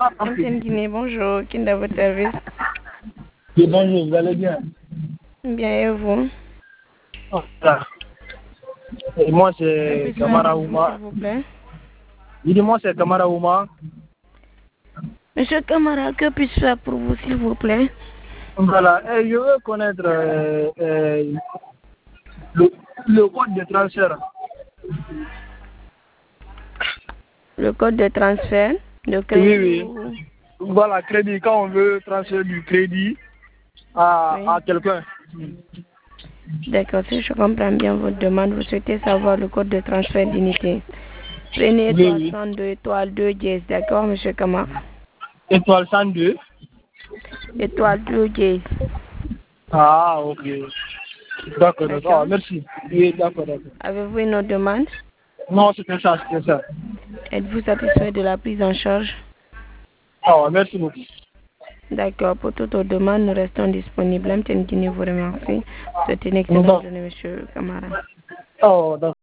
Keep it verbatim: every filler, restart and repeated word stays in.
M T N Guinée, bonjour. Qui est dans votre service? Oui, bonjour, vous allez bien? Bien, et vous? Voilà. Et moi, c'est Kamara S'il Ouma. vous plaît. Dis-moi, c'est Kamara Ouma. Monsieur Camara, que puis-je faire pour vous, s'il vous plaît? Voilà, et je veux connaître euh, euh, le, le code de transfert. Le code de transfert, de crédit. Oui, oui. Voilà, crédit, quand on veut transférer du crédit à, Oui. à quelqu'un. D'accord, si je comprends bien votre demande, vous souhaitez savoir le code de transfert d'unité. Prenez Oui, étoile oui. cent deux, étoile deux dièse, d'accord, monsieur Camara? Étoile cent deux. Étoile deux dièse. Ah, ok. D'accord, d'accord. Ah, D'accord. merci. Oui, d'accord, d'accord. Avez-vous une autre demande? Non, c'était ça, c'était ça. Êtes-vous satisfait de la prise en charge? Ah, merci beaucoup. D'accord, pour toute autre demande, nous restons disponibles. M T N Guinée vous remercie. Souhaitez une excellente Non. journée, monsieur Camara. Oh, d'accord.